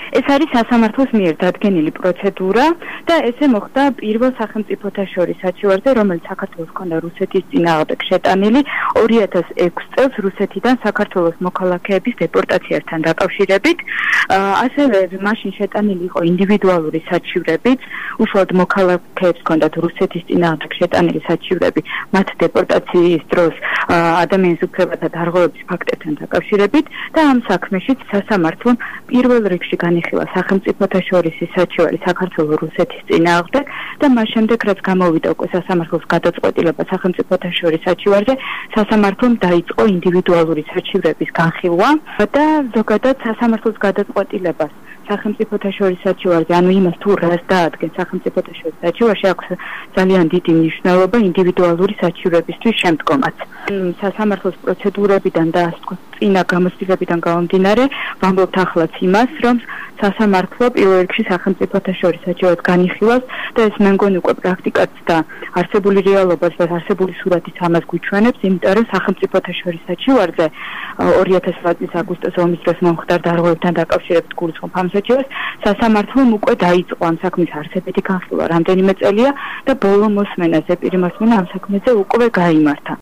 ეს არის სასამართლოს მიერ დადგენილი პროცედურა და ესე მოხდა პირველ სახელმწიფოთა შორის საჩივარზე, რომელიც საქართველოს ჰქონდა რუსეთის წინააღმდეგ შეტანილი 2006 წელს რუსეთიდან საქართველოს მოქალაქეების დეპორტაციასთან დაკავშირებით. ასევე მაშინ შეტანილი იყო ინდივიდუალური საჩივრებიც, უშუალოდ მოქალაქეებს ჰქონდათ რუსეთის წინააღმდეგ შეტანილი საჩივრები მათ დეპორტაციის დროს ადამიანის უფლებათა დარღვევების ფაქტებთან დაკავშირებით და ამ საქმეშიც სასამართლომ პირველ რიგში განიხილა სახელმწიფოთა შორის საჩივარი საქართველოს რუსეთის წინააღმდეგ და მას შემდეგ რაც გამოვიდა უკვე სასამართლოს გადაწყვეტილება სახელმწიფოთა შორის საჩივარზე, სასამართლომ დაიწყო ინდივიდუალური საჩივრების განხილვა და ზოგადად სასამართლოს გადაწყვეტილებას სახელმწიფოთა შორის საჩივარზე, ანუ იმას თუ რას დაადგენს სახელმწიფოთა შორის საჩივარში, აქვს ძალიან დიდი მნიშვნელობა ინდივიდუალური საჩივრებისთვის შემდგომაც. სასამართლოს პროცედურებიდან და ასე ვთქვათ, წინა გამოცდილებიდან გამომდინარე, ვამბობთ ახლაც იმას, რომ სასამართლო პირველ რიგში სახელმწიფოთა შორის საჩივარს განიხილავს და ეს მე მგონი უკვე პრაქტიკაც და არსებული რეალობაც და არსებული სურათიც ამას გვიჩვენებს, იმიტომ რომ სახელმწიფოთა შორის საჩივარზე 2008 წლის აგვისტოს ომის დროს მომხდარ დარღვევებთან დაკავშირებით გულისხმობ ამ საჩივარს, სასამართლომ უკვე დაიწყო ამ საქმის არსებითი განხილვა რამდენიმე წელია და ბოლო მოსმენა, ზეპირი მოსმენა ამ საქმეზე უკვე გაიმართა.